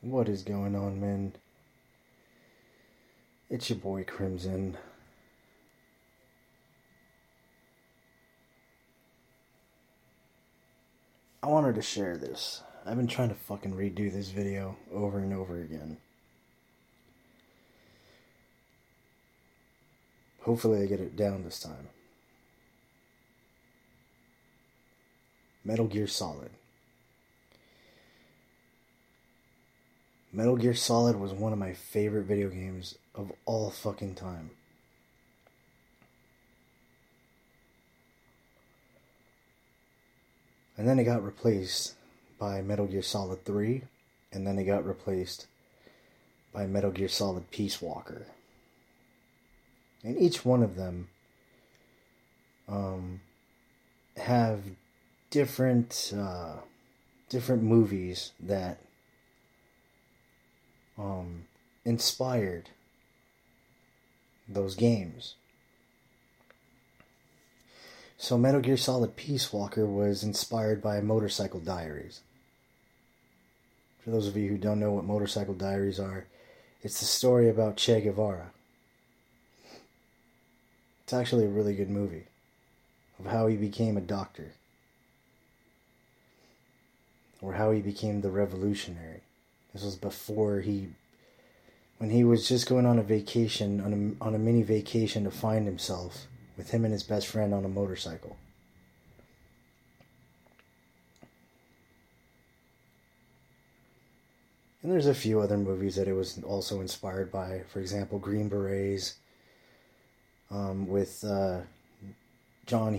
What is going on, man? It's your boy Crimson. I wanted to share this. I've been trying to fucking redo this video over and over again. Hopefully I get it down this time. Metal Gear Solid. Metal Gear Solid was one of my favorite video games of all fucking time. And then it got replaced by Metal Gear Solid 3, and then it got replaced by Metal Gear Solid Peace Walker. And each one of them have different movies that inspired those games. So Metal Gear Solid Peace Walker was inspired by Motorcycle Diaries. For those of you who don't know what Motorcycle Diaries are, it's the story about Che Guevara. It's actually a really good movie of how he became a doctor, or how he became the revolutionary. This was before when he was just going on a vacation, on a mini vacation to find himself, with him and his best friend on a motorcycle. And there's a few other movies that it was also inspired by. For example, Green Berets, with John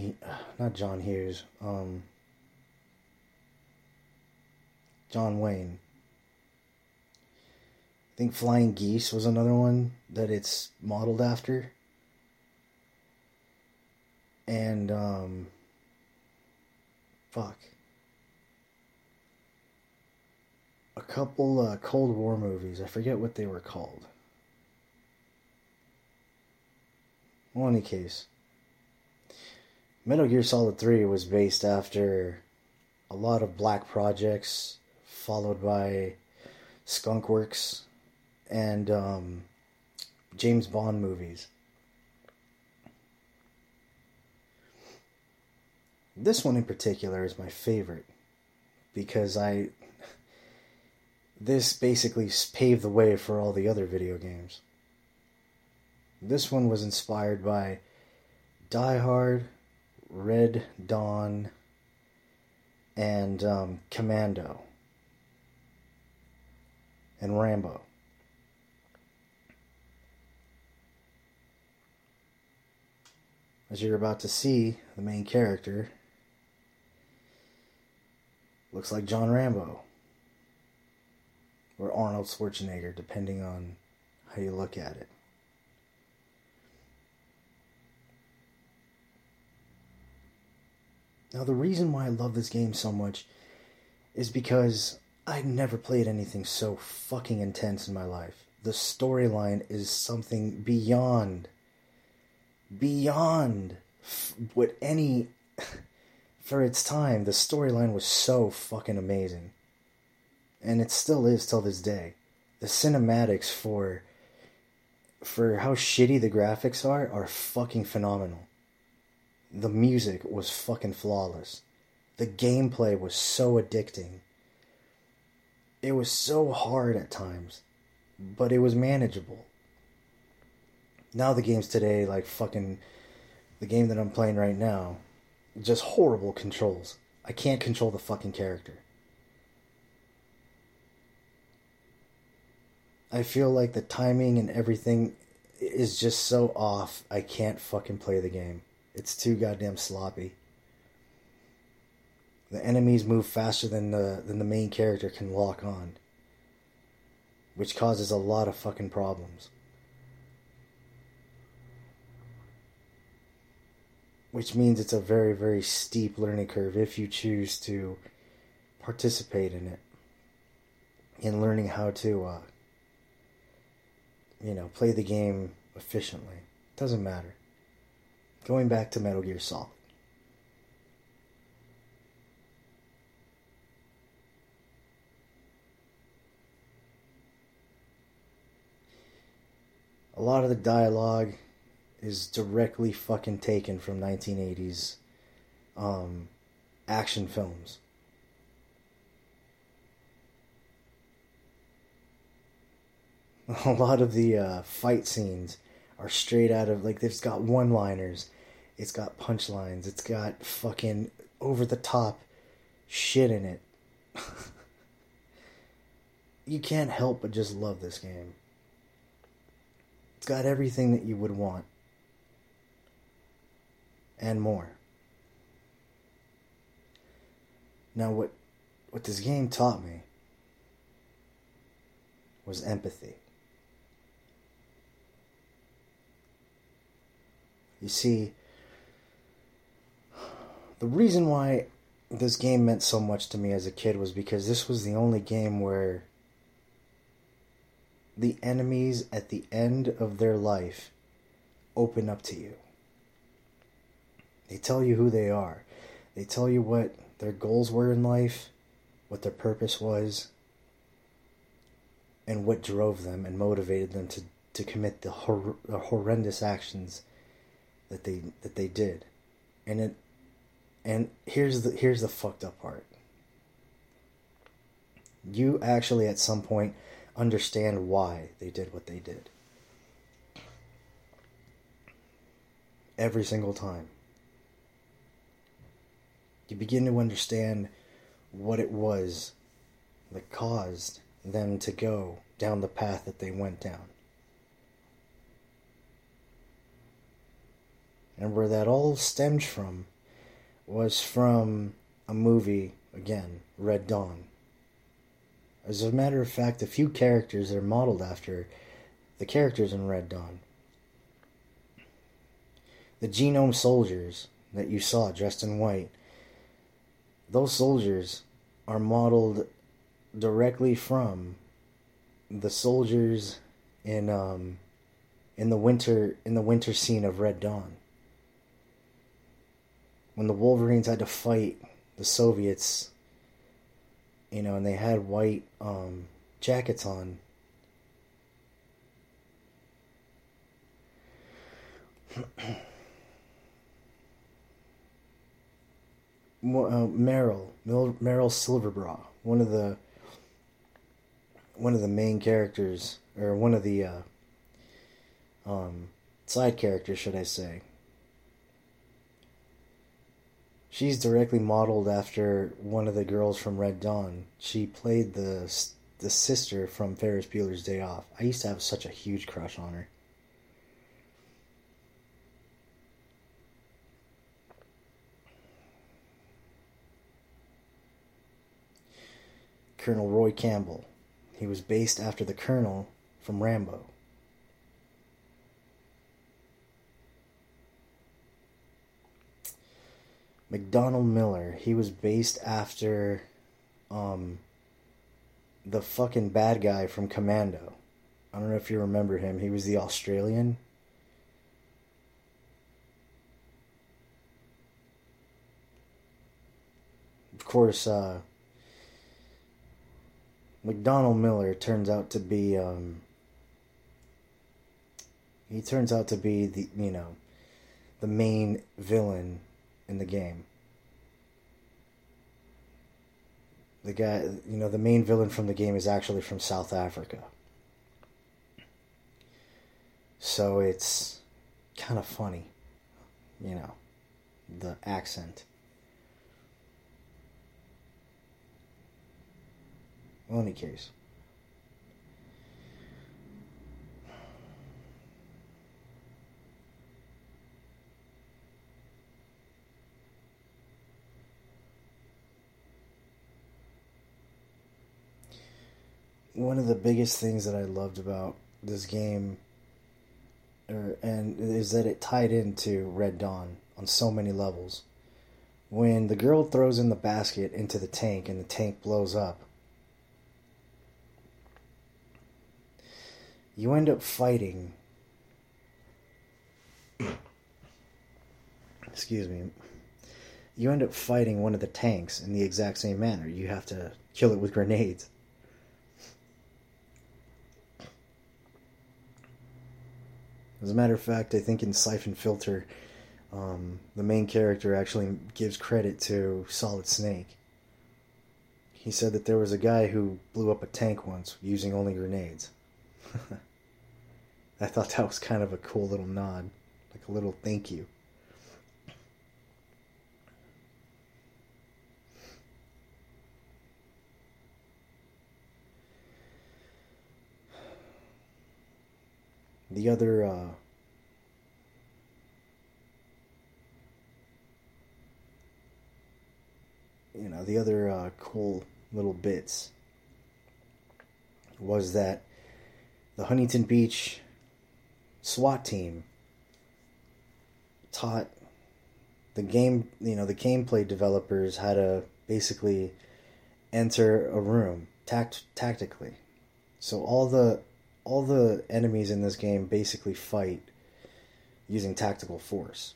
Wayne. I think Flying Geese was another one that it's modeled after. And, a couple Cold War movies. I forget what they were called. Well, in any case, Metal Gear Solid 3 was based after a lot of black projects, followed by Skunk Works and James Bond movies. This one in particular is my favorite because this basically paved the way for all the other video games. This one was inspired by Die Hard, Red Dawn, and Commando, and Rambo. As you're about to see, the main character looks like John Rambo, or Arnold Schwarzenegger, depending on how you look at it. Now, the reason why I love this game so much is because I'd never played anything so fucking intense in my life. The storyline is something beyond what any... For its time, the storyline was so fucking amazing. And it still is till this day. The cinematics for how shitty the graphics are fucking phenomenal. The music was fucking flawless. The gameplay was so addicting. It was so hard at times, but it was manageable. Now the games today, like fucking the game that I'm playing right now, just horrible controls. I can't control the fucking character. I feel like the timing and everything is just so off, I can't fucking play the game. It's too goddamn sloppy. The enemies move faster than the main character can lock on, which causes a lot of fucking problems. Which means it's a very, very steep learning curve if you choose to participate in it. In learning how to, play the game efficiently. Doesn't matter. Going back to Metal Gear Solid. A lot of the dialogue is directly fucking taken from 1980s action films. A lot of the fight scenes are straight out of, like, it's got one-liners, it's got punchlines, it's got fucking over-the-top shit in it. You can't help but just love this game. It's got everything that you would want. And more. Now what this game taught me was empathy. You see, the reason why this game meant so much to me as a kid was because this was the only game where the enemies at the end of their life open up to you. They tell you who they are. They tell you what their goals were in life, what their purpose was, and what drove them and motivated them to commit the horrendous actions that they did. And here's the fucked up part. You actually at some point understand why they did what they did. Every single time. You begin to understand what it was that caused them to go down the path that they went down. And where that all stemmed from was from a movie, again, Red Dawn. As a matter of fact, a few characters are modeled after the characters in Red Dawn. The genome soldiers that you saw dressed in white, those soldiers are modeled directly from the soldiers in the winter scene of Red Dawn. When the Wolverines had to fight the Soviets, and they had white jackets on. Meryl Silverbra, one of the main characters, or one of the side characters, should I say. She's directly modeled after one of the girls from Red Dawn. She played the sister from Ferris Bueller's Day Off. I used to have such a huge crush on her. Colonel Roy Campbell. He was based after the Colonel from Rambo. McDonald Miller, he was based after the fucking bad guy from Commando. I don't know if you remember him. He was the Australian. Of course, McDonald Miller turns out to be the main villain in the game. The guy, the main villain from the game is actually from South Africa. So it's kind of funny, the accent. Well, in any case. One of the biggest things that I loved about this game is that it tied into Red Dawn on so many levels. When the girl throws in the basket into the tank and the tank blows up, you end up fighting. Excuse me. You end up fighting one of the tanks in the exact same manner. You have to kill it with grenades. As a matter of fact, I think in Siphon Filter, the main character actually gives credit to Solid Snake. He said that there was a guy who blew up a tank once using only grenades. I thought that was kind of a cool little nod, like a little thank you. The other, cool little bits was that the Huntington Beach SWAT team taught the gameplay developers how to basically enter a room tactically. So all the enemies in this game basically fight using tactical force.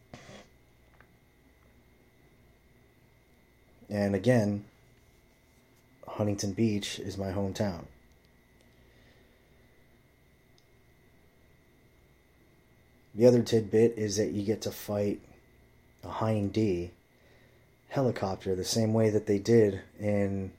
And again, Huntington Beach is my hometown. The other tidbit is that you get to fight a Hind D helicopter the same way that they did in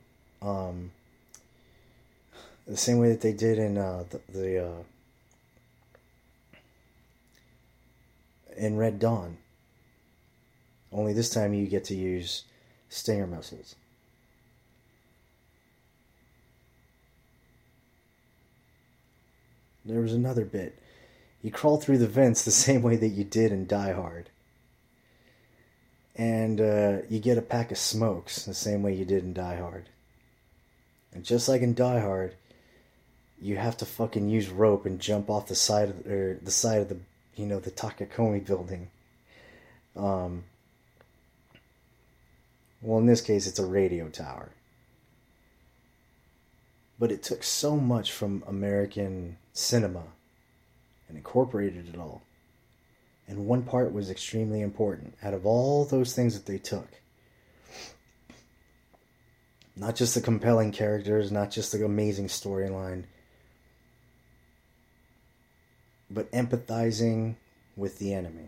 in Red Dawn. Only this time you get to use Stinger missiles. There was another bit. You crawl through the vents the same way that you did in Die Hard. And you get a pack of smokes the same way you did in Die Hard. And just like in Die Hard, you have to fucking use rope and jump off the side of the the Takakomi building. Well, in this case, it's a radio tower. But it took so much from American cinema and incorporated it all. And one part was extremely important. Out of all those things that they took, not just the compelling characters, not just the amazing storyline, but empathizing with the enemy.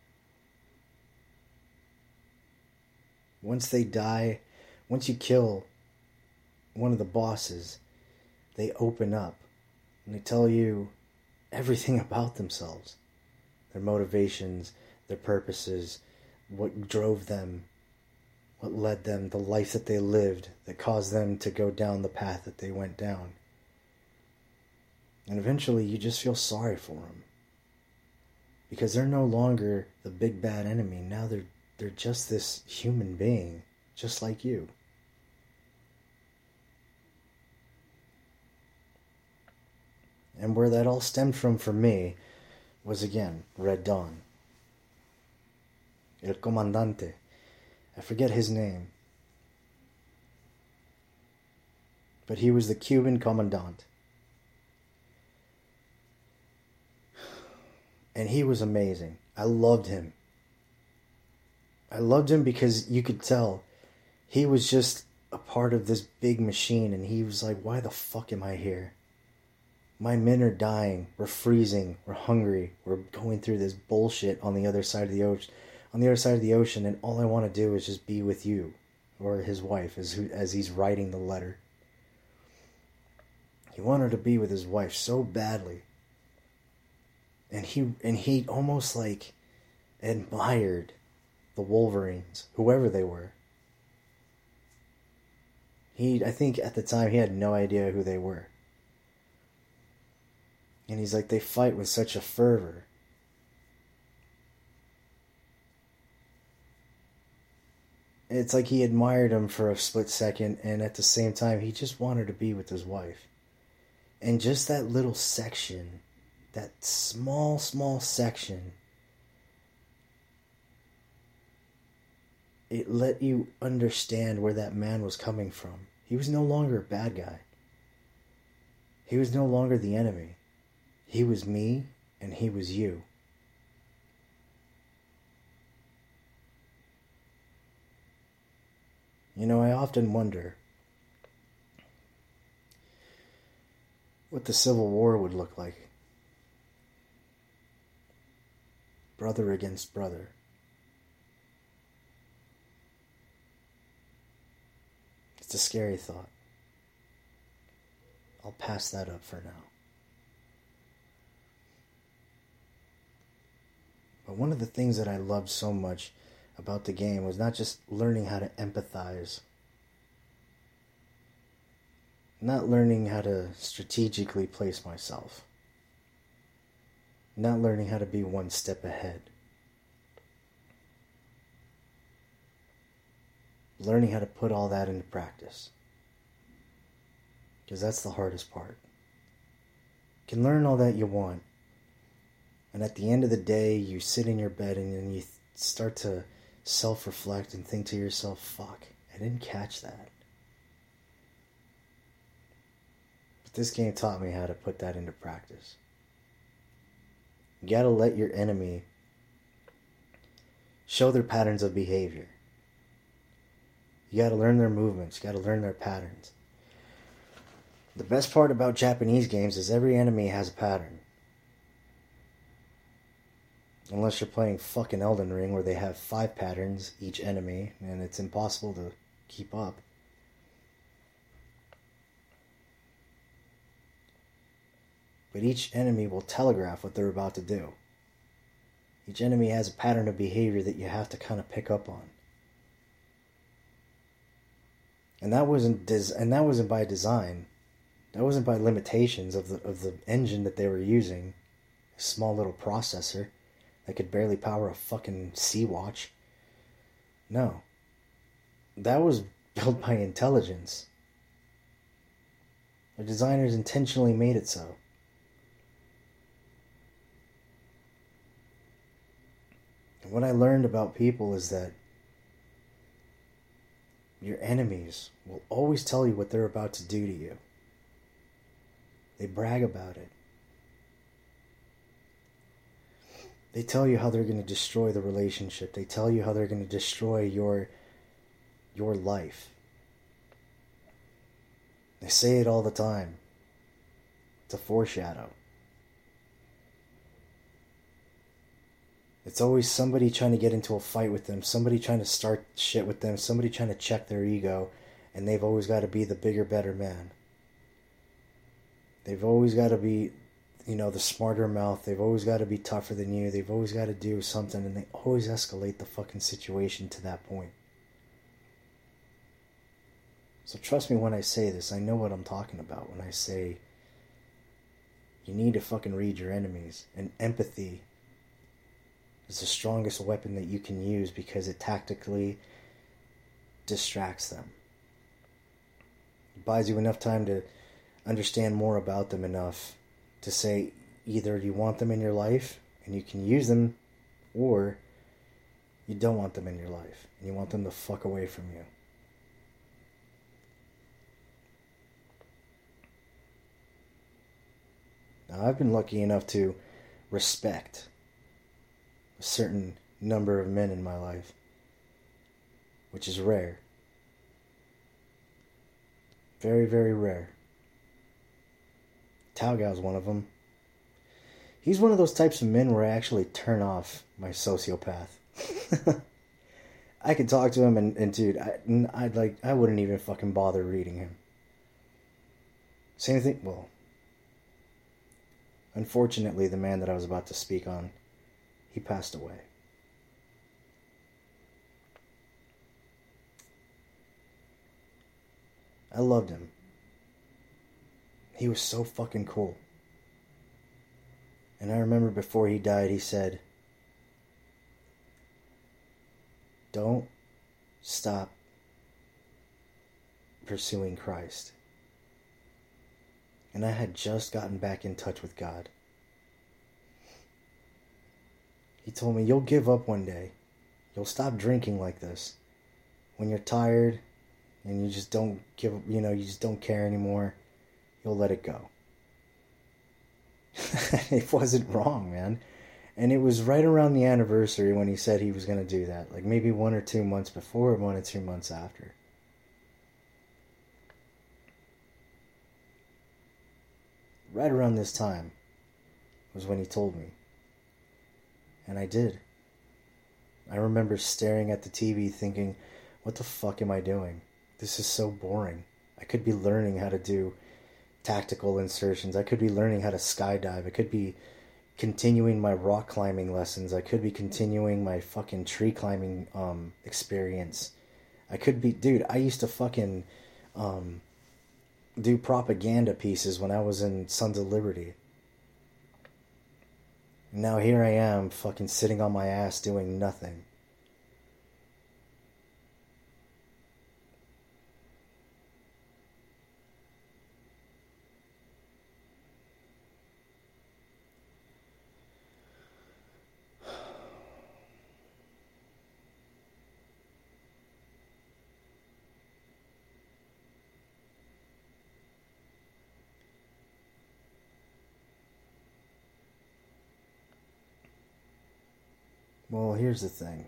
Once they die, once you kill one of the bosses, they open up and they tell you everything about themselves. Their motivations, their purposes, what drove them, what led them, the life that they lived that caused them to go down the path that they went down. And eventually you just feel sorry for them. Because they're no longer the big bad enemy. Now they're just this human being, just like you. And where that all stemmed from for me was, again, Red Dawn. El Comandante. I forget his name. But he was the Cuban commandant. And he was amazing. I loved him. I loved him because you could tell he was just a part of this big machine, and he was like, why the fuck am I here? My men are dying. We're freezing. We're hungry. We're going through this bullshit on the other side of the ocean. And all I want to do is just be with you, or his wife, as he's writing the letter. He wanted to be with his wife so badly, and he almost like admired the Wolverines, whoever they were. I think at the time he had no idea who they were. And he's like, they fight with such a fervor. It's like he admired him for a split second, and at the same time, he just wanted to be with his wife. And just that little section, that small section, it let you understand where that man was coming from. He was no longer a bad guy. He was no longer the enemy. He was me, and he was you. You know, I often wonder what the Civil War would look like. brother against brother. It's a scary thought. I'll pass that up for now. But one of the things that I loved so much about the game was not just learning how to empathize, not learning how to strategically place myself, not learning how to be one step ahead, learning how to put all that into practice. Because that's the hardest part. You can learn all that you want, and at the end of the day, you sit in your bed and then you start to self-reflect and think to yourself, fuck, I didn't catch that. But this game taught me how to put that into practice. You gotta let your enemy show their patterns of behavior. You gotta learn their movements. You gotta learn their patterns. The best part about Japanese games is every enemy has a pattern. Unless you're playing fucking Elden Ring where they have 5 patterns, each enemy, and it's impossible to keep up. But each enemy will telegraph what they're about to do. Each enemy has a pattern of behavior that you have to kind of pick up on. And that wasn't by design. That wasn't by limitations of the engine that they were using. A small little processor that could barely power a fucking Sea-Watch. No. That was built by intelligence. The designers intentionally made it so. And what I learned about people is that your enemies will always tell you what they're about to do to you. They brag about it. They tell you how they're going to destroy the relationship. They tell you how they're going to destroy your life. They say it all the time. It's a foreshadow. It's always somebody trying to get into a fight with them, somebody trying to start shit with them, somebody trying to check their ego, and they've always got to be the bigger, better man. They've always got to be, the smarter mouth. They've always got to be tougher than you. They've always got to do something, and they always escalate the fucking situation to that point. So trust me when I say this. I know what I'm talking about when I say you need to fucking read your enemies. And empathy is the strongest weapon that you can use because it tactically distracts them. It buys you enough time to understand more about them enough to say either you want them in your life and you can use them, or you don't want them in your life and you want them to fuck away from you. Now, I've been lucky enough to respect a certain number of men in my life, which is rare. Very, very rare. Taogao's one of them. He's one of those types of men where I actually turn off my sociopath. I could talk to him and dude, I wouldn't even fucking bother reading him. Same thing, well, unfortunately, the man that I was about to speak on, he passed away. I loved him. He was so fucking cool. And I remember before he died, he said, "Don't stop pursuing Christ." And I had just gotten back in touch with God. He told me, "You'll give up one day. You'll stop drinking like this. When you're tired and you just don't you just don't care anymore, you'll let it go." It wasn't wrong, man. And it was right around the anniversary when he said he was going to do that. Like maybe 1 or 2 months before or 1 or 2 months after. Right around this time was when he told me. And I did. I remember staring at the TV thinking, what the fuck am I doing? This is so boring. I could be learning how to do tactical insertions. I could be learning how to skydive. I could be continuing my rock climbing lessons. I could be continuing my fucking tree climbing experience. I could be... Dude, I used to fucking do propaganda pieces when I was in Sons of Liberty. Now here I am, fucking sitting on my ass doing nothing. Well, here's the thing.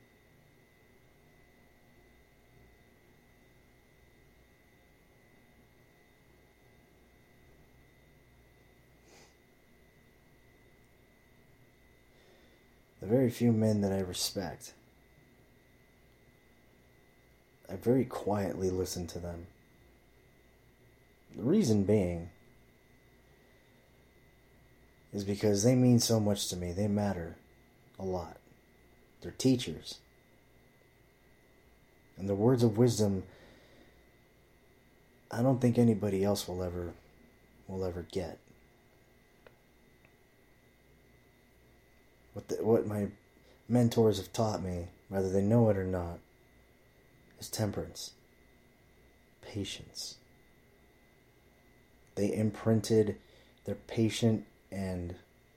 The very few men that I respect, I very quietly listen to them. The reason being is because they mean so much to me. They matter a lot. They're teachers. And the words of wisdom, I don't think anybody else will ever get. What my mentors have taught me, whether they know it or not, is temperance, patience. They imprinted their patient and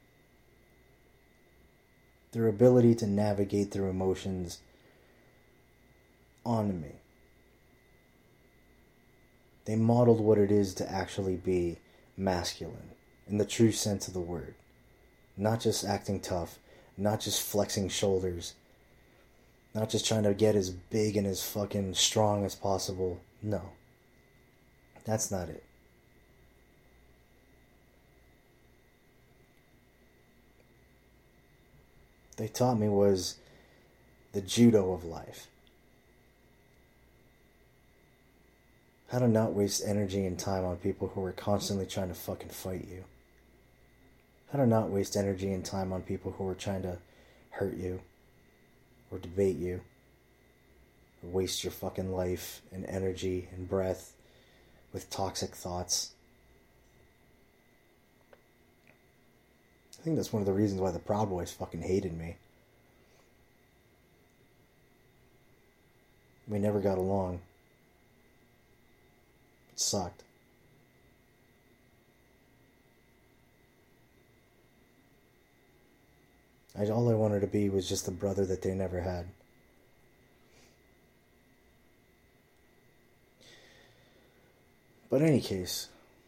their ability to navigate through emotions onto me. They modeled what it is to actually be masculine, in the true sense of the word. Not just acting tough, not just flexing shoulders, not just trying to get as big and as fucking strong as possible. No. That's not it. They taught me was the judo of life. How to not waste energy and time on people who are constantly trying to fucking fight you. How to not waste energy and time on people who are trying to hurt you or debate you or waste your fucking life and energy and breath with toxic thoughts. I think that's one of the reasons why the Proud Boys fucking hated me. We never got along. It sucked. All I wanted to be was just the brother that they never had. But in any case,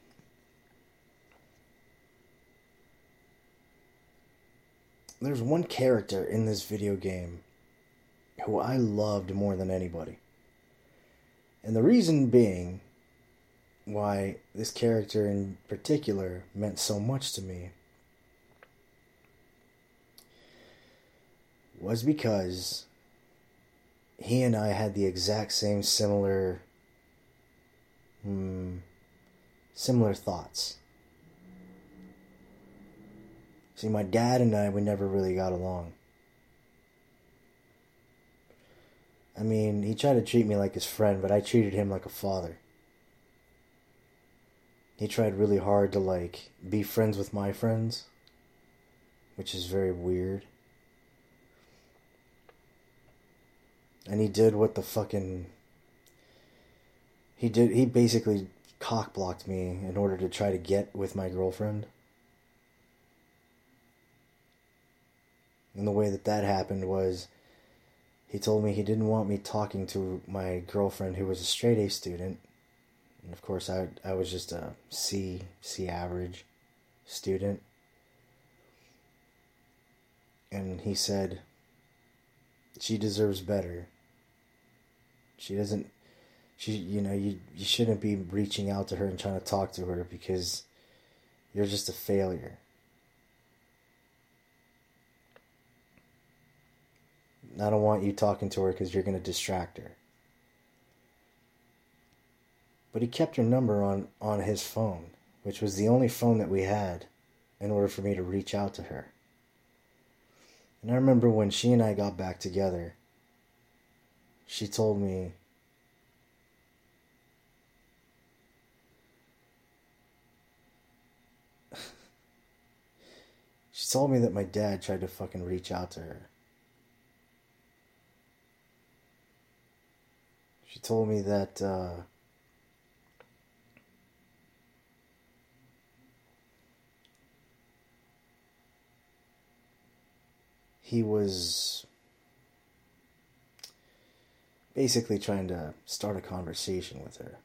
there's one character in this video game who I loved more than anybody. And the reason being why this character in particular meant so much to me was because he and I had the exact same similar thoughts. See, my dad and I, we never really got along. I mean, he tried to treat me like his friend, but I treated him like a father. He tried really hard to, be friends with my friends, which is very weird. And he did what the fucking... He basically cock-blocked me in order to try to get with my girlfriend. And the way that happened was, he told me he didn't want me talking to my girlfriend who was a straight A student. And of course I was just a C average student. And he said, she deserves better. You shouldn't be reaching out to her and trying to talk to her because you're just a failure. I don't want you talking to her because you're going to distract her. But he kept her number on his phone, which was the only phone that we had in order for me to reach out to her. And I remember when she and I got back together, she told me, that my dad tried to fucking reach out to her. She told me that he was basically trying to start a conversation with her.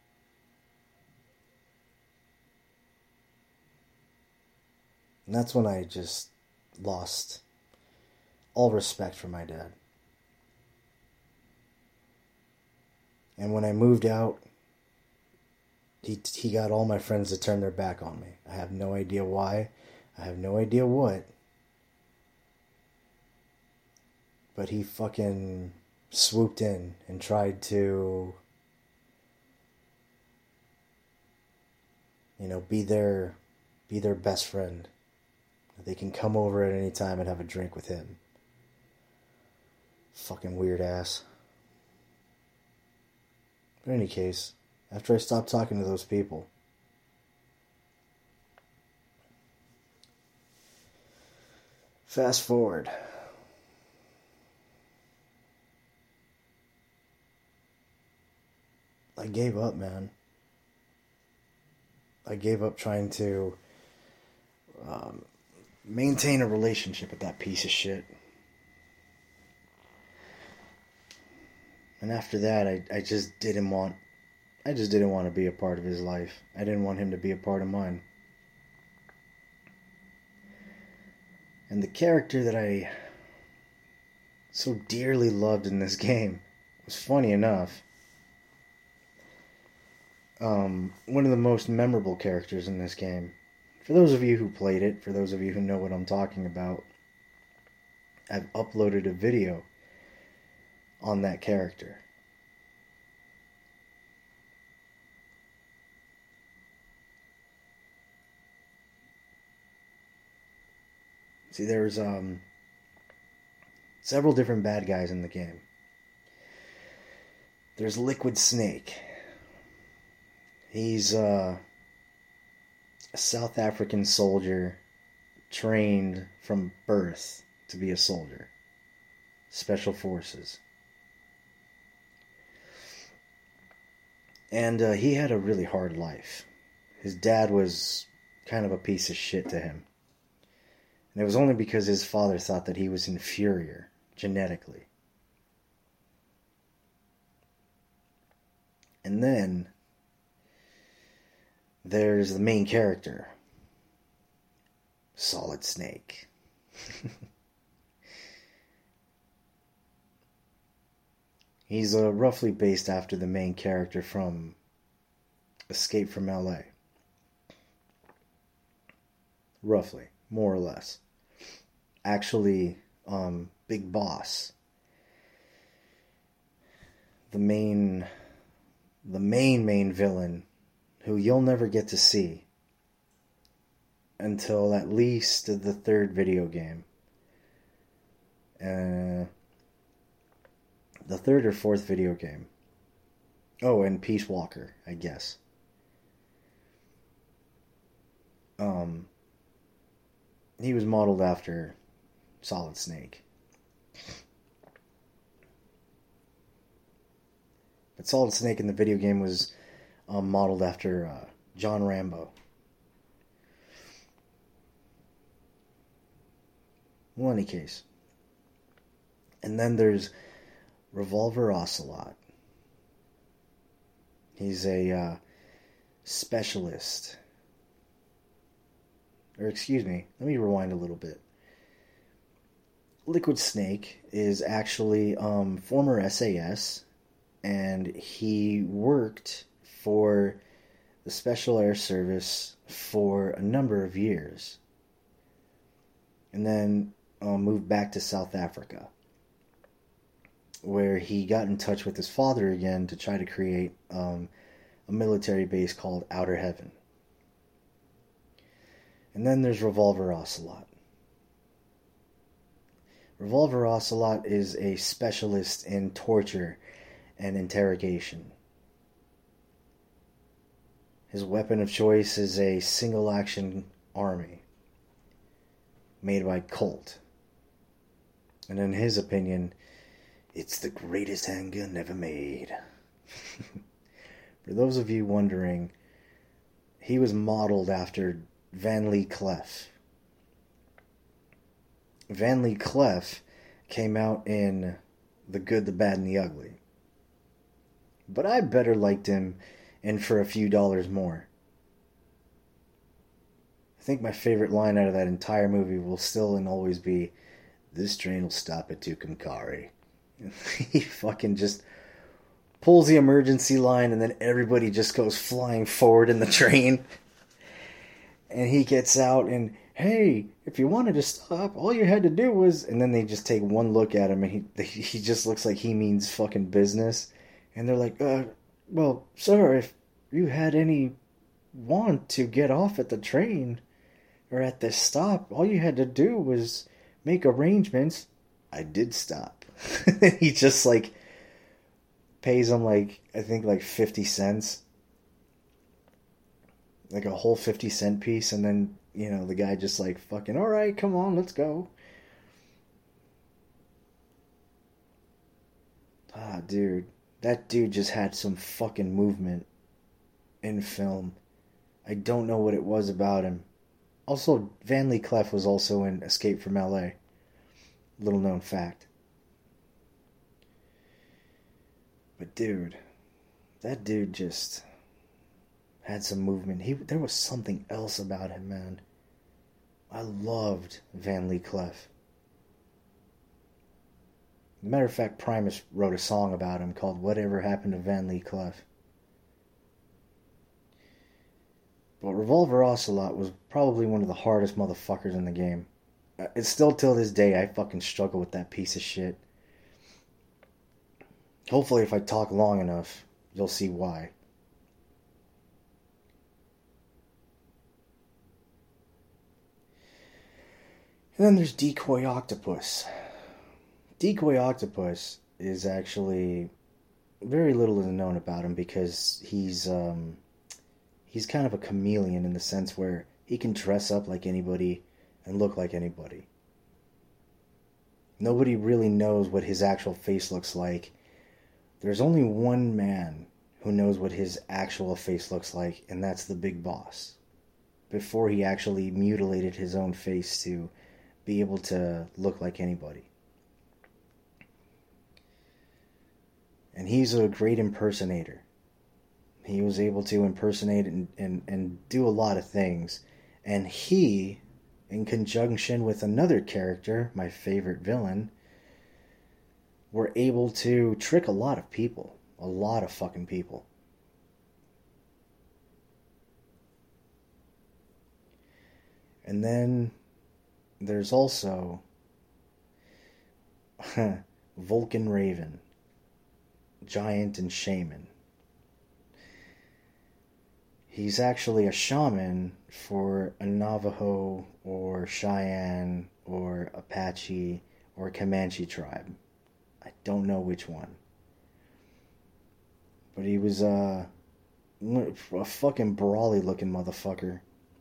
And that's when I just lost all respect for my dad. And when I moved out, he got all my friends to turn their back on me. I have no idea why. I have no idea what. But he fucking swooped in and tried to, be their best friend. They can come over at any time and have a drink with him. Fucking weird ass. But in any case, after I stopped talking to those people, fast forward. I gave up, man. I gave up trying to maintain a relationship with that piece of shit. And after that, I just didn't want to be a part of his life. I didn't want him to be a part of mine. And the character that I so dearly loved in this game was, funny enough, one of the most memorable characters in this game. For those of you who played it, for those of you who know what I'm talking about, I've uploaded a video on that character. See, there's several different bad guys in the game. There's Liquid Snake. He's a South African soldier trained from birth to be a soldier. Special Forces. And he had a really hard life. His dad was kind of a piece of shit to him. And it was only because his father thought that he was inferior genetically. And then there's the main character, Solid Snake. He's roughly based after the main character from Escape from LA. Roughly, more or less. Actually, Big Boss, the main villain, who you'll never get to see until at least the third video game. The third or fourth video game. Oh, and Peace Walker, I guess. He was modeled after Solid Snake. But Solid Snake in the video game was modeled after John Rambo. Well, in any case. And then there's Revolver Ocelot. He's a specialist. Or excuse me, let me rewind a little bit. Liquid Snake is actually former SAS, and he worked for the Special Air Service for a number of years, and then moved back to South Africa. where he got in touch with his father again to try to create a military base called Outer Heaven. And then there's Revolver Ocelot. Revolver Ocelot is a specialist in torture and interrogation. His weapon of choice is a single-action army made by Colt. And in his opinion, it's the greatest handgun ever made. For those of you wondering, he was modeled after Van Lee Cleef. Van Lee Cleef came out in The Good, the Bad, and the Ugly. But I better liked him in For a Few Dollars More. I think my favorite line out of that entire movie will still and always be, "This train will stop at Tucumcari." He fucking just pulls the emergency line and then everybody just goes flying forward in the train. And he gets out and, "Hey, if you wanted to stop, all you had to do was..." And then they just take one look at him and he just looks like he means fucking business. And they're like, "Well, sir, if you had any want to get off at the train or at this stop, all you had to do was make arrangements." "I did stop." He just like pays him like, I think like 50 cents. Like a whole 50-cent piece, and then, you know, the guy just like, fucking, "All right, come on, let's go." Ah, dude. That dude just had some fucking movement in film. I don't know what it was about him. Also, Van Lee Cleef was also in Escape from L.A. Little known fact. But dude, that dude just had some movement. There was something else about him, man. I loved Van Lee Cleef. Matter of fact, Primus wrote a song about him called "Whatever Happened to Van Lee Cleef." But Revolver Ocelot was probably one of the hardest motherfuckers in the game. It's still till this day, I fucking struggle with that piece of shit. Hopefully if I talk long enough, you'll see why. And then there's Decoy Octopus. Decoy Octopus is actually very little is known about him because he's kind of a chameleon in the sense where he can dress up like anybody and look like anybody. Nobody really knows what his actual face looks like. There's only one man who knows what his actual face looks like, and that's the Big Boss. Before he actually mutilated his own face to be able to look like anybody. And he's a great impersonator. He was able to impersonate and do a lot of things. And he, in conjunction with another character, my favorite villain, were able to trick a lot of people. A lot of fucking people. And then there's also Vulcan Raven, Giant and Shaman. He's actually a shaman for a Navajo or Cheyenne or Apache or Comanche tribe. I don't know which one. But he was a fucking brawly looking motherfucker.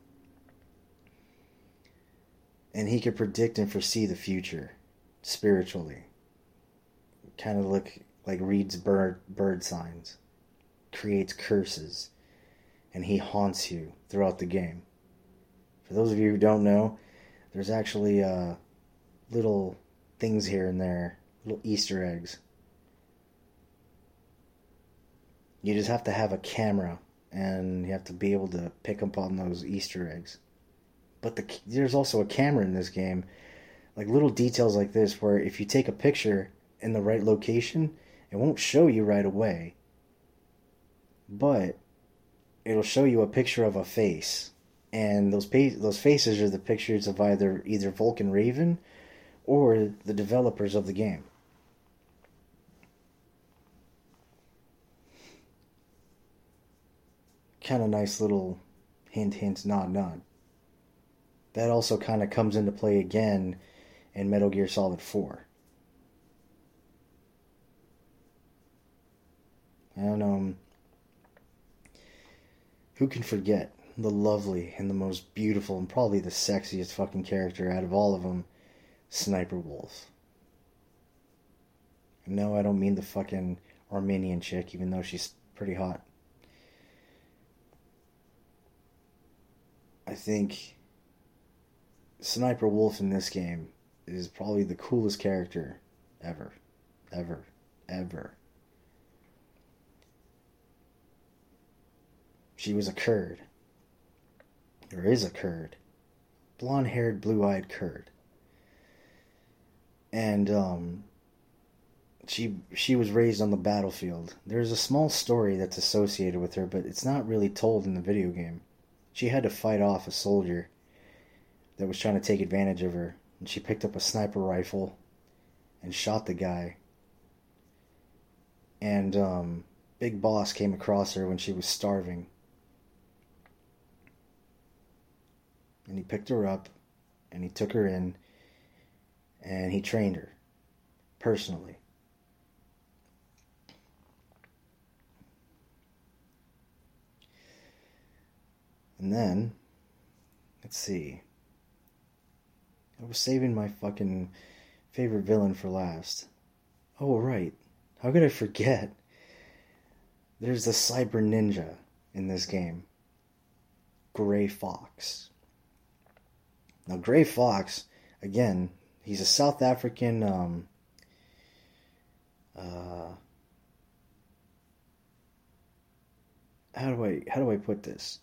And he could predict and foresee the future spiritually. Kind of look like reads bird signs. Creates curses. And he haunts you throughout the game. For those of you who don't know, there's actually little things here and there. Little Easter eggs. You just have to have a camera. And you have to be able to pick up on those Easter eggs. But there's also a camera in this game. Like little details like this where if you take a picture in the right location, it won't show you right away. But it'll show you a picture of a face. And those faces are the pictures of either Vulcan Raven or the developers of the game. kind of nice little hint, hint, nod, nod. That also kind of comes into play again in Metal Gear Solid 4. And, who can forget the lovely and the most beautiful and probably the sexiest fucking character out of all of them, Sniper Wolf. No, I don't mean the fucking Armenian chick, even though she's pretty hot. I think Sniper Wolf in this game is probably the coolest character ever. Ever. Ever. She was a Kurd. Or is a Kurd. Blonde-haired, blue-eyed Kurd. And, she was raised on the battlefield. There's a small story that's associated with her, but it's not really told in the video game. She had to fight off a soldier that was trying to take advantage of her, and she picked up a sniper rifle and shot the guy. And Big Boss came across her when she was starving, and he picked her up and he took her in and he trained her personally. And then, let's see. I was saving my fucking favorite villain for last. Oh, right. How could I forget? There's the cyber ninja in this game. Gray Fox. Now, Gray Fox, again, he's a South African, how do I put this?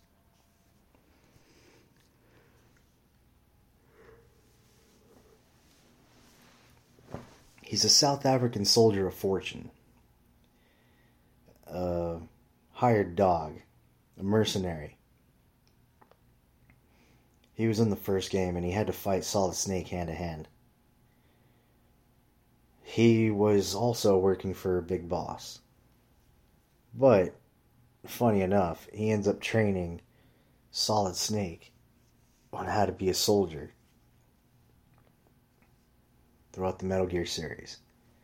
He's a South African soldier of fortune. A hired dog. A mercenary. He was in the first game and he had to fight Solid Snake hand to hand. He was also working for Big Boss. But, funny enough, he ends up training Solid Snake on how to be a soldier throughout the Metal Gear series.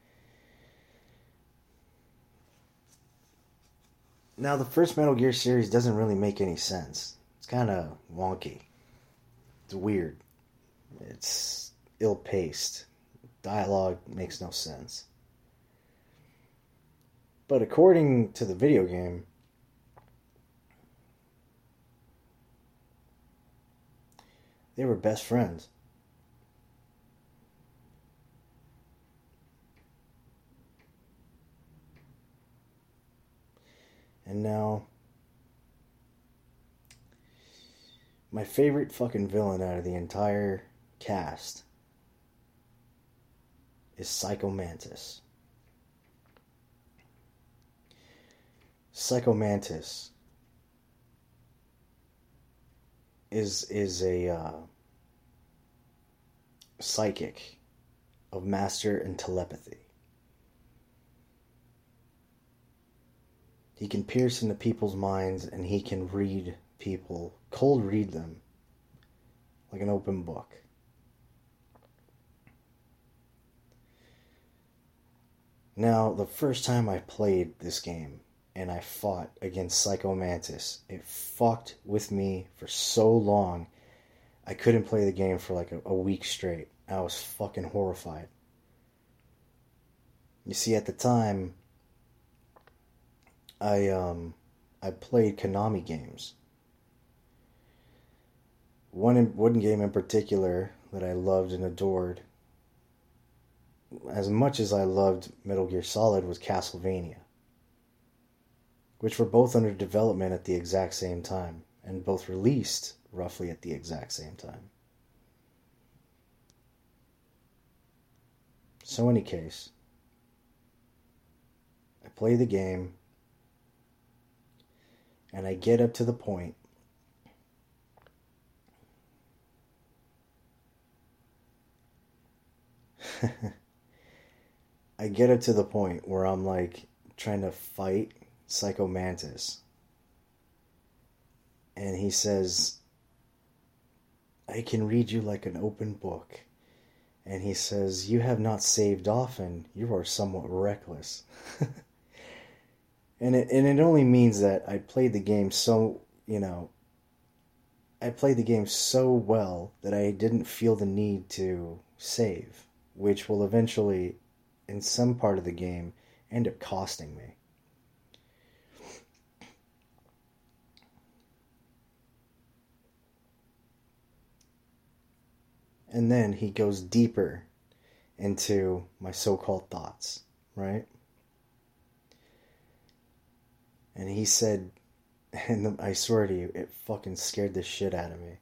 Now, the first Metal Gear series doesn't really make any sense. It's kind of wonky. It's weird. It's ill-paced. Dialogue makes no sense. But according to the video game, they were best friends. And now, my favorite fucking villain out of the entire cast is Psycho Mantis. Psycho Mantis is a psychic of master and telepathy. He can pierce into people's minds and he can read people, cold read them like an open book. Now, the first time I played this game and I fought against Psycho Mantis, it fucked with me for so long. I couldn't play the game for like a week straight. I was fucking horrified. You see, at the time, I played Konami games. One game in particular that I loved and adored, as much as I loved Metal Gear Solid, was Castlevania, which were both under development at the exact same time, and both released roughly at the exact same time. So in any case, I play the game, and I get up to the point where I'm like trying to fight Psycho Mantis. And he says, I can read you like an open book. And he says, you have not saved often. You are somewhat reckless. And it only means that I played the game so, I played the game so well that I didn't feel the need to save, which will eventually, in some part of the game, end up costing me. And then he goes deeper into my so-called thoughts, right? And he said, and I swear to you, it fucking scared the shit out of me.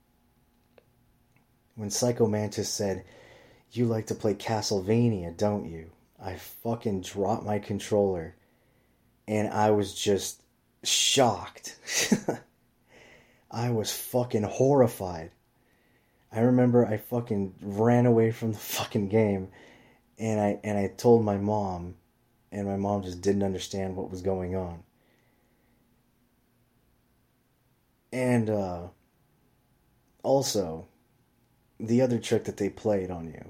When Psycho Mantis said, you like to play Castlevania, don't you? I fucking dropped my controller and I was just shocked. I was fucking horrified. I remember I fucking ran away from the fucking game and I told my mom, and my mom just didn't understand what was going on. And also, the other trick that they played on you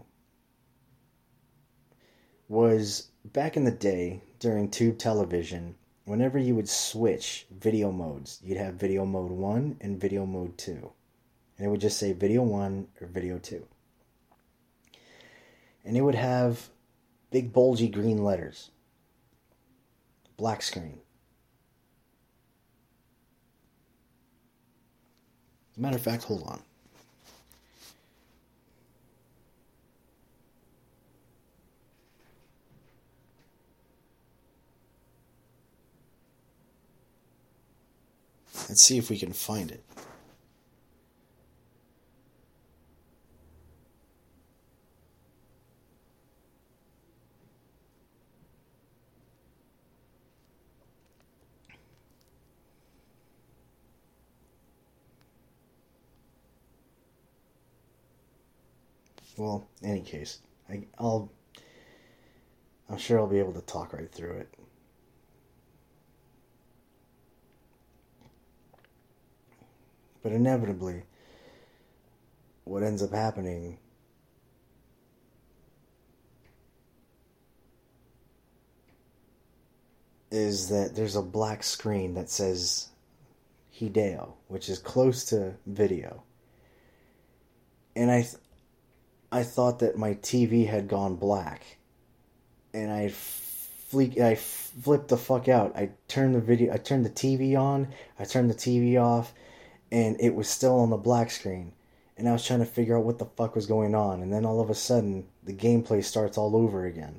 was back in the day during tube television, whenever you would switch video modes, you'd have video mode 1 and video mode 2. And it would just say video 1 or video 2. And it would have big bulgy green letters. Black screen. As a matter of fact, hold on. Let's see if we can find it. Well, in any case, I'm sure I'll be able to talk right through it. But inevitably, what ends up happening is that there's a black screen that says Hideo, which is close to video. And I thought that my TV had gone black. And I flipped the fuck out. I turned the TV on, I turned the TV off, and it was still on the black screen. And I was trying to figure out what the fuck was going on. And then all of a sudden, the gameplay starts all over again.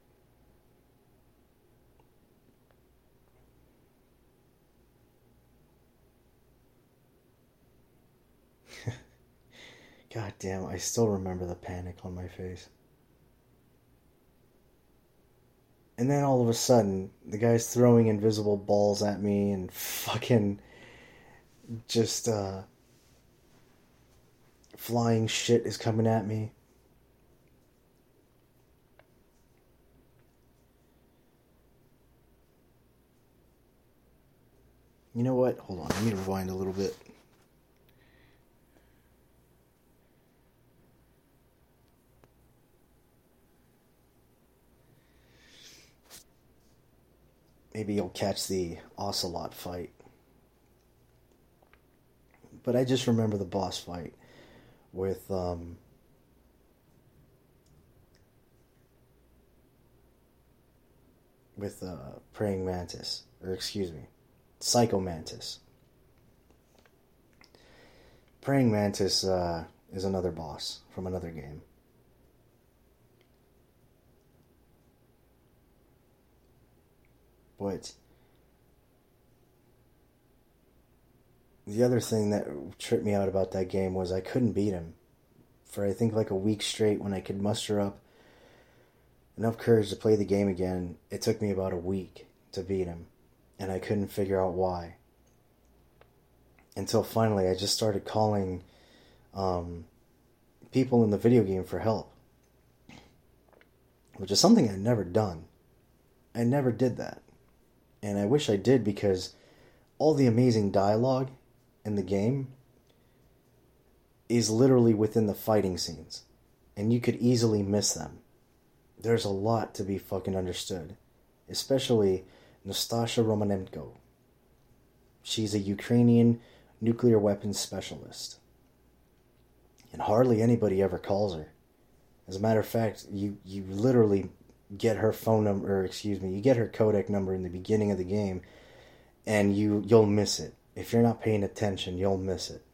God damn, I still remember the panic on my face. And then all of a sudden, the guy's throwing invisible balls at me and fucking just flying shit is coming at me. You know what? Hold on, let me rewind a little bit. Maybe you'll catch the Ocelot fight. But I just remember the boss fight with Praying Mantis, or excuse me, Psycho Mantis. Praying Mantis is another boss from another game. But the other thing that tripped me out about that game was I couldn't beat him for I think like a week straight. When I could muster up enough courage to play the game again, it took me about a week to beat him, and I couldn't figure out why. Until finally I just started calling people in the video game for help, which is something I'd never done. I never did that. And I wish I did, because all the amazing dialogue in the game is literally within the fighting scenes. And you could easily miss them. There's a lot to be fucking understood. Especially Nastasha Romanenko. She's a Ukrainian nuclear weapons specialist. And hardly anybody ever calls her. As a matter of fact, you literally get her phone number, or excuse me, you get her codec number in the beginning of the game, and you'll miss it. If you're not paying attention, you'll miss it.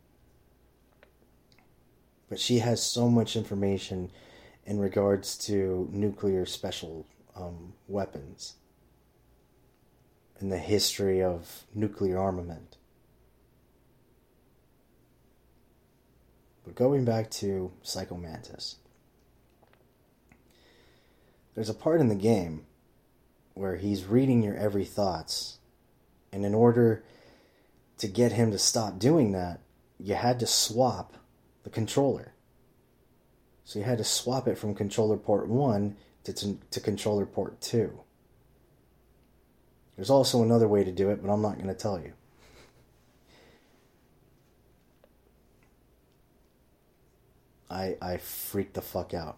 But she has so much information in regards to nuclear special weapons and the history of nuclear armament. But going back to Psycho Mantis, there's a part in the game where he's reading your every thoughts, and in order to get him to stop doing that, you had to swap the controller. So you had to swap it from controller port 1 to controller port 2. There's also another way to do it, but I'm not going to tell you. I freaked the fuck out.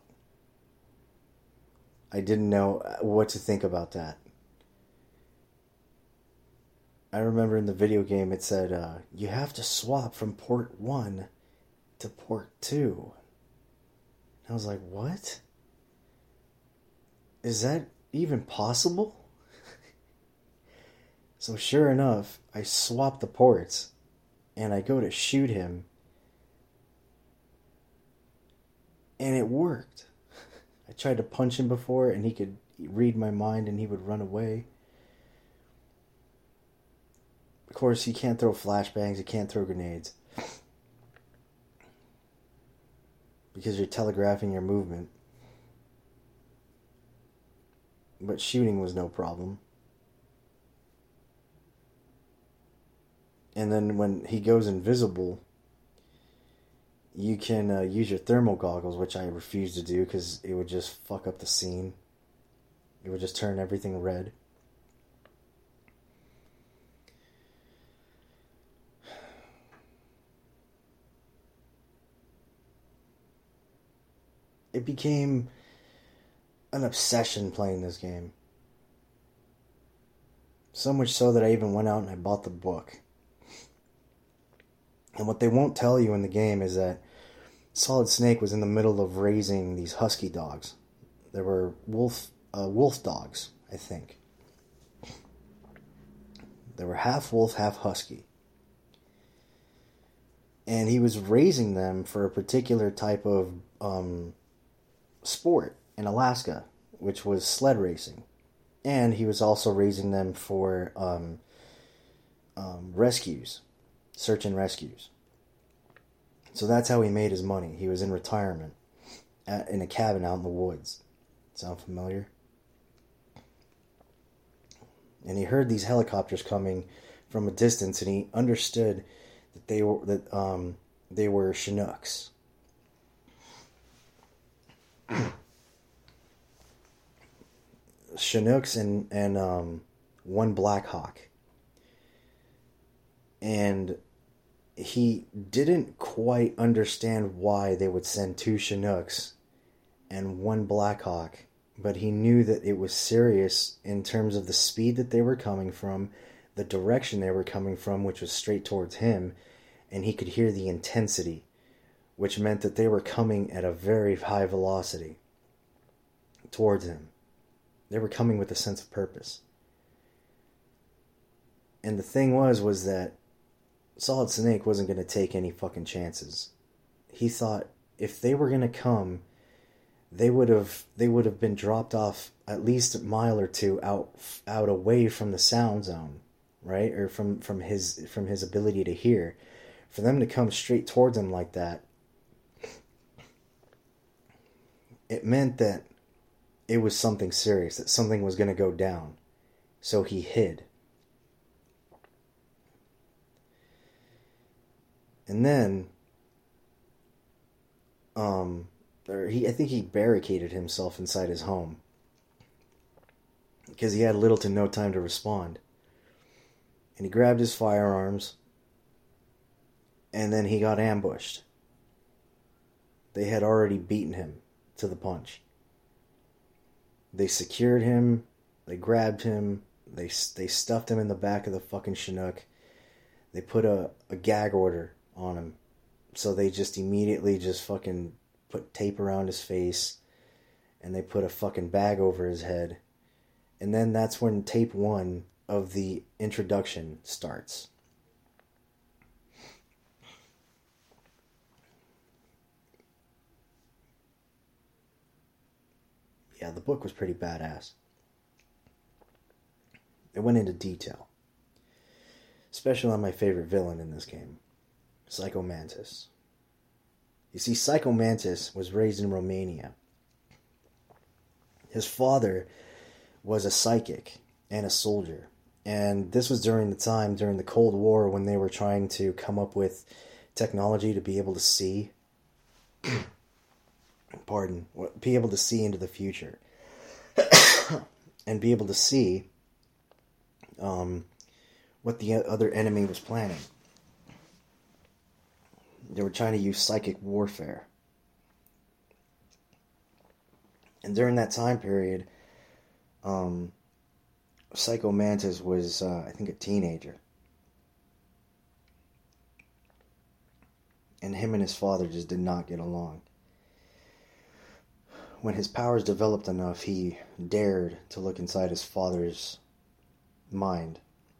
I didn't know what to think about that. I remember in the video game it said, you have to swap from port 1 to port 2. I was like, what? Is that even possible? So sure enough, I swap the ports, and I go to shoot him, and it worked. I tried to punch him before, and he could read my mind, and he would run away. Of course, you can't throw flashbangs, you can't throw grenades, because you're telegraphing your movement. But shooting was no problem. And then when he goes invisible, you can use your thermal goggles, which I refuse to do because it would just fuck up the scene. It would just turn everything red. It became an obsession playing this game. So much so that I even went out and I bought the book. And what they won't tell you in the game is that Solid Snake was in the middle of raising these husky dogs. There were wolf dogs, I think. They were half wolf, half husky. And he was raising them for a particular type of sport in Alaska, which was sled racing. And he was also raising them for rescues. Search and rescues. So that's how he made his money. He was in retirement in a cabin out in the woods. Sound familiar? And he heard these helicopters coming from a distance, and he understood that they were Chinooks. Chinooks and one Black Hawk. And he didn't quite understand why they would send 2 Chinooks and 1 Black Hawk, but he knew that it was serious in terms of the speed that they were coming from, the direction they were coming from, which was straight towards him, and he could hear the intensity, which meant that they were coming at a very high velocity towards him. They were coming with a sense of purpose. And the thing was that Solid Snake wasn't going to take any fucking chances. He thought if they were going to come, they would have been dropped off at least a mile or two out away from the sound zone, right? Or from his ability to hear. For them to come straight towards him like that, it meant that it was something serious, that something was going to go down. So he hid. And then, I think he barricaded himself inside his home. Because he had little to no time to respond. And he grabbed his firearms. And then he got ambushed. They had already beaten him to the punch. They secured him, they grabbed him, they stuffed him in the back of the fucking Chinook. They put a gag order on him. So they just immediately just fucking put tape around his face, and they put a fucking bag over his head. And then that's when tape 1 of the introduction starts. Yeah, the book was pretty badass. It went into detail. Especially on my favorite villain in this game, Psycho Mantis. You see, Psycho Mantis was raised in Romania. His father was a psychic and a soldier. And this was during the Cold War, when they were trying to come up with technology to be able to see. Be able to see into the future. And be able to see what the other enemy was planning. They were trying to use psychic warfare. And during that time period, Psycho Mantis was, I think, a teenager. And him and his father just did not get along. When his powers developed enough, he dared to look inside his father's mind.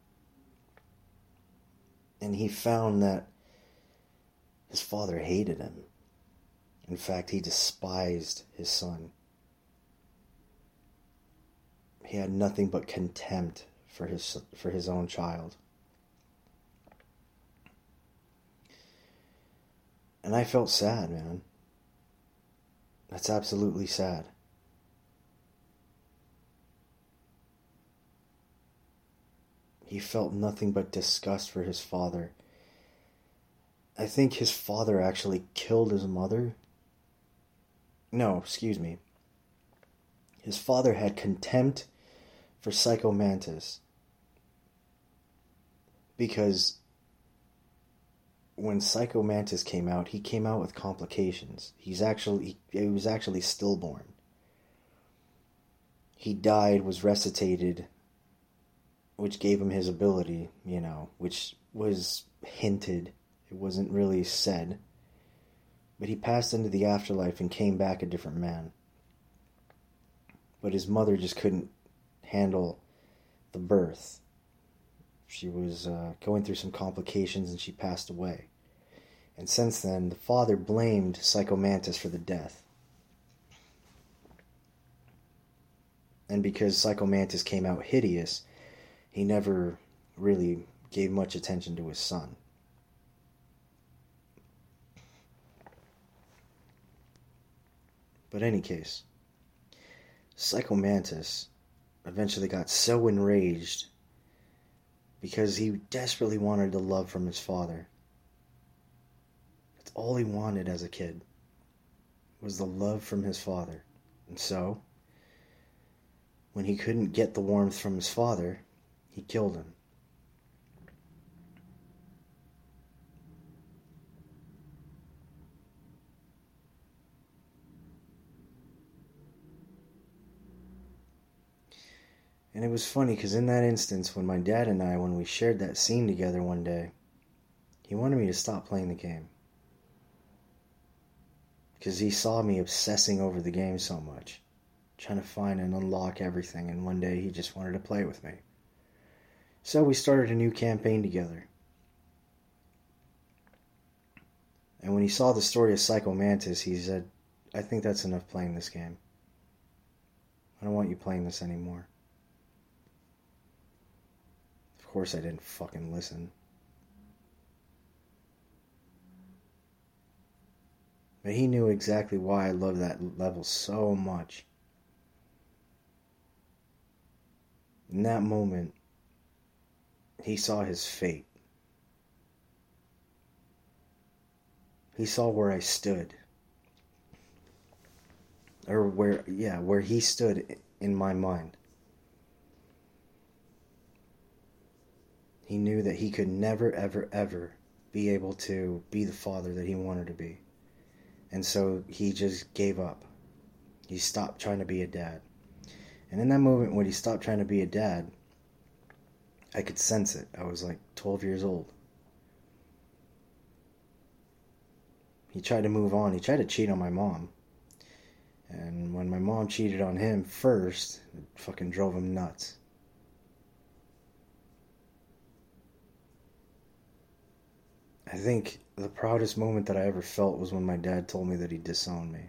And he found that his father hated him. In fact, he despised his son. He had nothing but contempt for his own child. And I felt sad, man. That's absolutely sad. He felt nothing but disgust for his father. I think his father actually killed his mother. No, excuse me. His father had contempt for Psycho Mantis. Because when Psycho Mantis came out, he came out with complications. He was actually stillborn. He died, was resuscitated, which gave him his ability, which was hinted. It wasn't really said. But he passed into the afterlife and came back a different man. But his mother just couldn't handle the birth. She was going through some complications and she passed away. And since then, the father blamed Psycho Mantis for the death. And because Psycho Mantis came out hideous, he never really gave much attention to his son. But in any case, Psycho Mantis eventually got so enraged because he desperately wanted the love from his father. That's all he wanted as a kid, was the love from his father. And so, when he couldn't get the warmth from his father, he killed him. And it was funny because in that instance, when my dad and I, when we shared that scene together one day, he wanted me to stop playing the game. Because he saw me obsessing over the game so much, trying to find and unlock everything, and one day he just wanted to play with me. So we started a new campaign together. And when he saw the story of Psycho Mantis, he said, I think that's enough playing this game. I don't want you playing this anymore. Of course I didn't fucking listen. But he knew exactly why I loved that level so much. In that moment, he saw his fate. He saw where I stood. Or where he stood in my mind. He knew that he could never, ever, ever be able to be the father that he wanted to be. And so he just gave up. He stopped trying to be a dad. And in that moment when he stopped trying to be a dad, I could sense it. I was like 12 years old. He tried to move on. He tried to cheat on my mom. And when my mom cheated on him first, it fucking drove him nuts. I think the proudest moment that I ever felt was when my dad told me that he disowned me.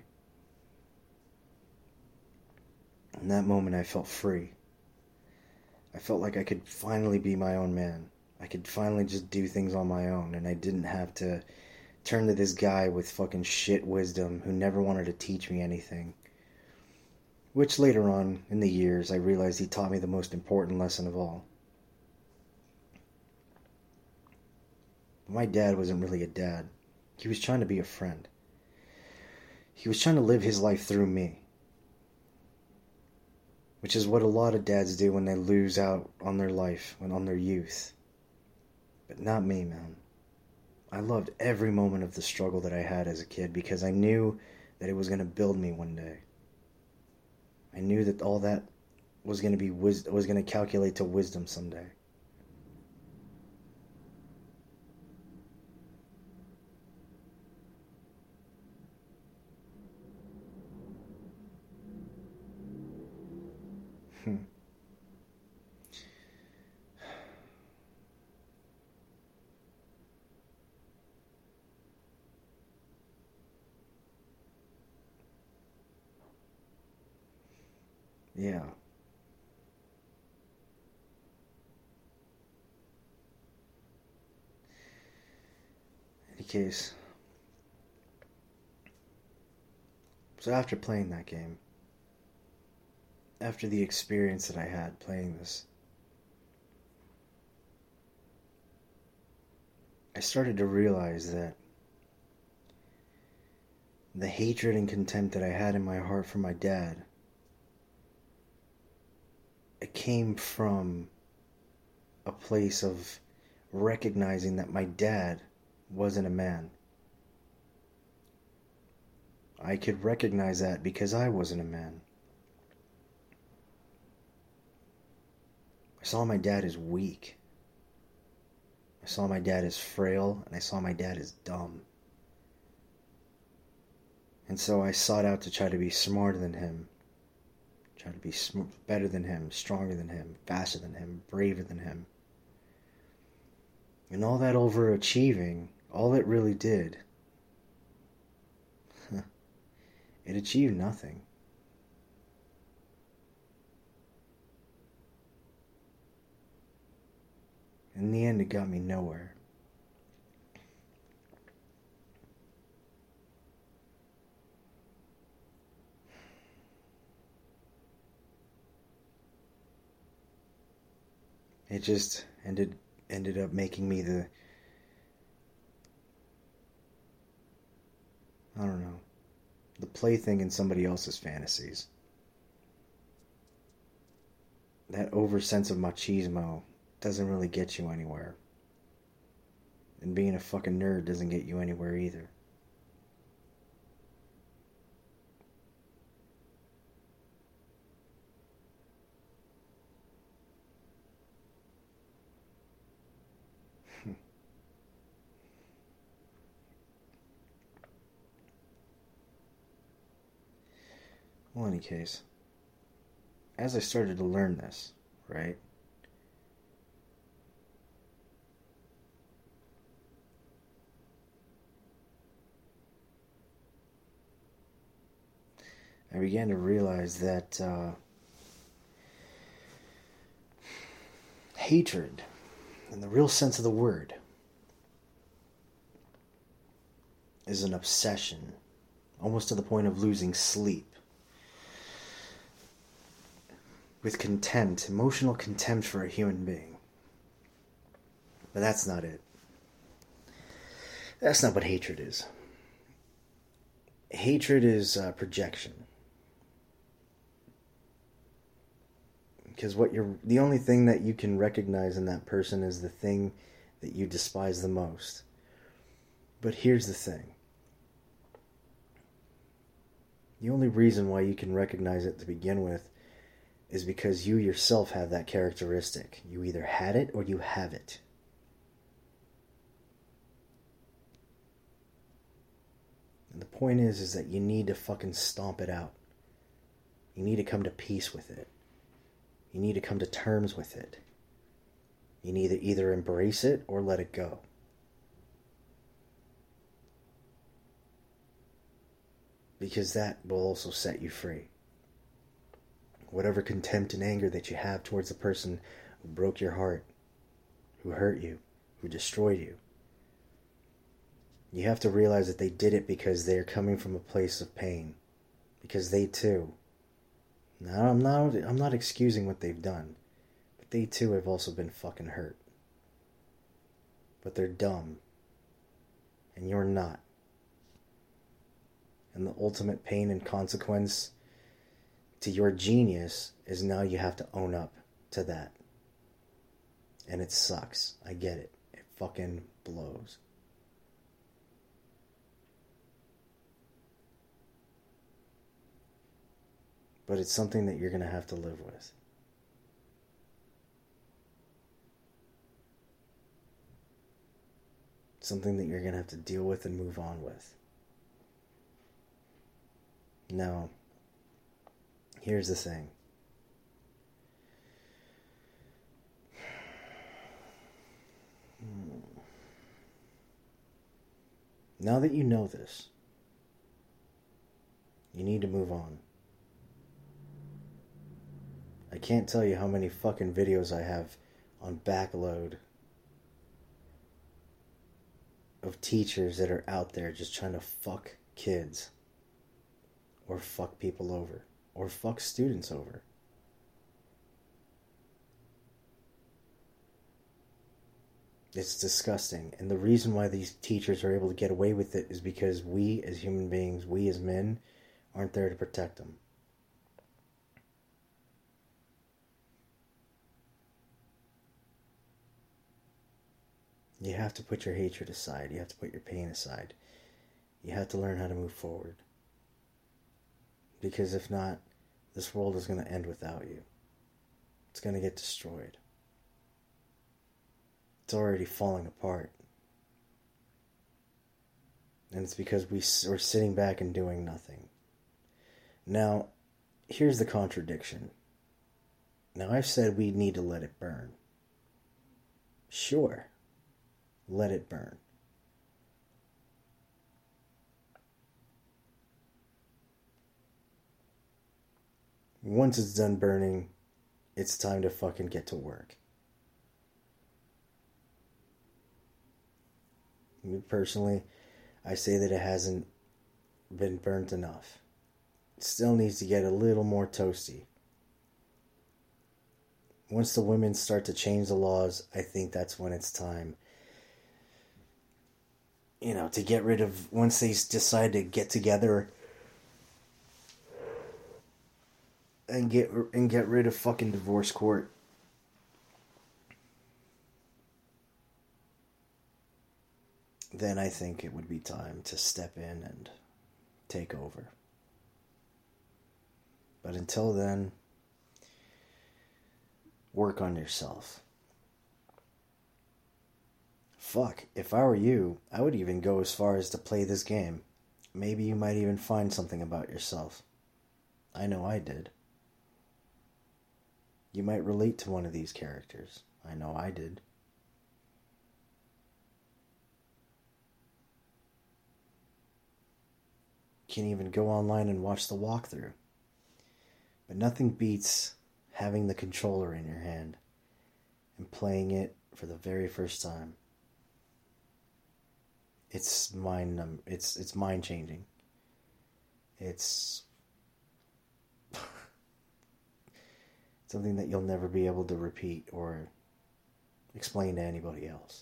In that moment, I felt free. I felt like I could finally be my own man. I could finally just do things on my own, and I didn't have to turn to this guy with fucking shit wisdom who never wanted to teach me anything. Which later on, in the years, I realized he taught me the most important lesson of all. My dad wasn't really a dad. He was trying to be a friend. He was trying to live his life through me. Which is what a lot of dads do when they lose out on their life, and on their youth. But not me, man. I loved every moment of the struggle that I had as a kid because I knew that it was going to build me one day. I knew that all that was going to be was going to calculate to wisdom someday. Yeah. In any case, so after playing that game, after the experience that I had playing this, I started to realize that the hatred and contempt that I had in my heart for my dad, it came from a place of recognizing that my dad wasn't a man. I could recognize that because I wasn't a man. I saw my dad as weak. I saw my dad as frail, and I saw my dad as dumb. And so I sought out to try to be smarter than him, try to be better than him, stronger than him, faster than him, braver than him. And all that overachieving, all it really did, it achieved nothing. In the end, it got me nowhere. It just ended up making me the, I don't know, the plaything in somebody else's fantasies. That over sense of machismo doesn't really get you anywhere. And being a fucking nerd doesn't get you anywhere either. Well, in any case, as I started to learn this, right? I began to realize that hatred, in the real sense of the word, is an obsession, almost to the point of losing sleep. With contempt, emotional contempt for a human being. But that's not it. That's not what hatred is. Hatred is projection. Because the only thing that you can recognize in that person is the thing that you despise the most. But here's the thing. The only reason why you can recognize it to begin with is because you yourself have that characteristic. You either had it or you have it. And the point is that you need to fucking stomp it out. You need to come to peace with it. You need to come to terms with it. You need to either embrace it or let it go. Because that will also set you free. Whatever contempt and anger that you have towards the person who broke your heart, who hurt you, who destroyed you, you have to realize that they did it because they are coming from a place of pain. Because they too. Now, I'm not excusing what they've done, but they too have also been fucking hurt. But they're dumb. And you're not. And the ultimate pain and consequence to your genius is now you have to own up to that. And it sucks. I get it. It fucking blows. But it's something that you're going to have to live with. Something that you're going to have to deal with and move on with. Now, here's the thing. Now that you know this, you need to move on. I can't tell you how many fucking videos I have on backload of teachers that are out there just trying to fuck kids. Or fuck people over. Or fuck students over. It's disgusting. And the reason why these teachers are able to get away with it is because we as human beings, we as men, aren't there to protect them. You have to put your hatred aside. You have to put your pain aside. You have to learn how to move forward. Because if not, this world is going to end without you. It's going to get destroyed. It's already falling apart. And it's because we're sitting back and doing nothing. Now, here's the contradiction. Now, I've said we need to let it burn. Sure. Let it burn. Once it's done burning, it's time to fucking get to work. Me personally, I say that it hasn't been burnt enough. It still needs to get a little more toasty. Once the women start to change the laws, I think that's when it's time, to get rid of, once they decide to get together and get rid of fucking divorce court. Then I think it would be time to step in and take over. But until then, work on yourself. Fuck, if I were you, I would even go as far as to play this game. Maybe you might even find something about yourself. I know I did. You might relate to one of these characters. I know I did. You can even go online and watch the walkthrough. But nothing beats having the controller in your hand and playing it for the very first time. It's it's mind changing. It's something that you'll never be able to repeat or explain to anybody else.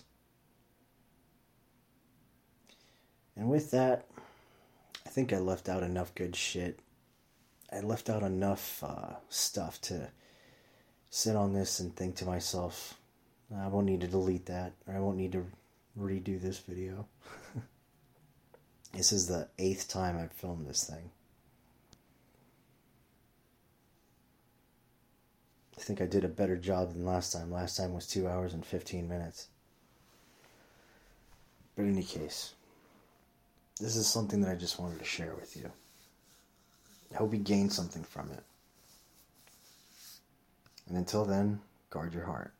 And with that, I think I left out enough good shit. I left out enough stuff to sit on this and think to myself, I won't need to delete that, or I won't need to redo this video. This is the 8th time I've filmed this thing. I think I did a better job than last time. Last time was 2 hours and 15 minutes. But in any case, this is something that I just wanted to share with you. I hope you gained something from it. And until then, guard your heart.